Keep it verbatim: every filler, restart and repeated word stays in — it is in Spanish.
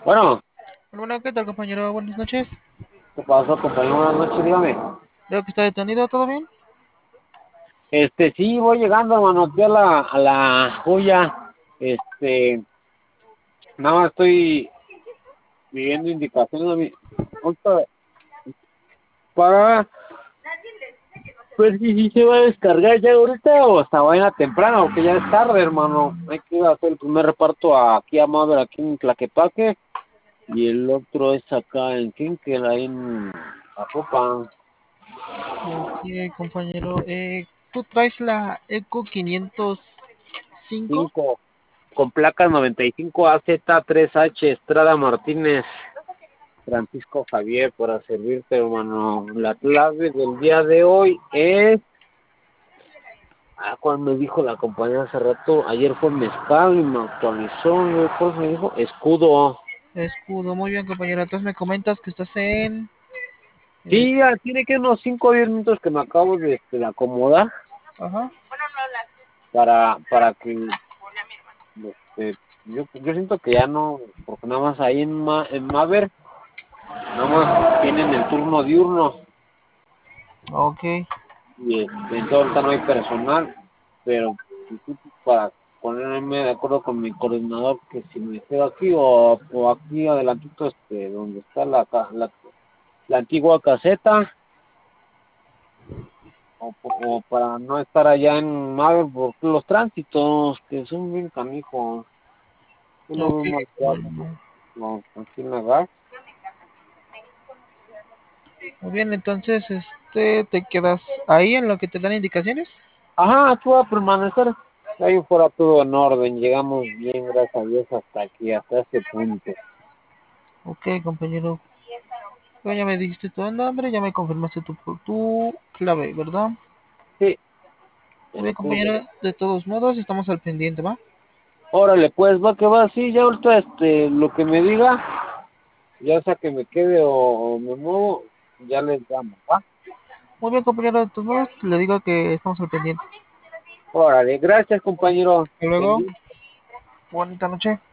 Bueno, Bueno, ¿qué tal, compañero? Buenas noches. ¿qué pasó, compañero? Buenas noches, dígame. Veo que está detenido, ¿todo bien? Este, sí, voy llegando, hermano, aquí a la, a la joya. Este, nada más estoy pidiendo indicaciones a mi, ahorita, para ver si sí se va a descargar ya ahorita o hasta mañana temprano, porque ya es tarde, hermano. Hay que ir a hacer el primer reparto aquí a Mother, aquí en Tlaquepaque, y el otro es acá en Kinkel, ahí en Zapopan. Ok, compañero. Eh, ¿tú traes la Eco quinientos cinco? Cinco, con placa noventa y cinco A Z tres H Estrada Martínez. Francisco Javier, para servirte, hermano. La clave del día de hoy es... Ah, ¿cuál me dijo la compañía hace rato? Ayer fue mezcal y me actualizó. ¿No? ¿Cuál me dijo? Escudo. Escudo, muy bien, compañero. Entonces me comentas que estás en... eh, Sí, ya tiene que unos cinco o diez minutos que me acabo de, este, de acomodar ajá. para, para que... Este, yo, yo siento que ya no... Porque nada más ahí en, Ma, en Maver, nada más tienen el turno diurno. Ok. Y este, entonces ahorita no hay personal, pero para ponerme de acuerdo con mi coordinador que si me quedo aquí o, o aquí adelantito, este, donde está la, ca- la, la antigua caseta, o, o para no estar allá en Mave por los tránsitos que son bien canijos. Uno Ok, ve más claro, compañero. no, aquí en la gas. Muy bien, entonces, este, ¿te quedas ahí en lo que te dan indicaciones? Ajá, aquí va a permanecer. Ahí fuera todo en orden, llegamos bien, gracias a Dios, hasta aquí, hasta este punto. Ok, compañero. Bueno, ya me dijiste tu nombre, ya me confirmaste tu, tu clave, ¿verdad? Sí, Muy bien, escudo. compañero. De todos modos, estamos al pendiente, ¿va? Órale, pues va que va, sí, ya ahorita este, lo que me diga, ya sea que me quede o, o me muevo, ya les llamo, ¿va? Muy bien, compañero. De todos modos, le digo que estamos al pendiente. Órale, gracias compañero. Hasta luego. Pendiente. Bonita noche.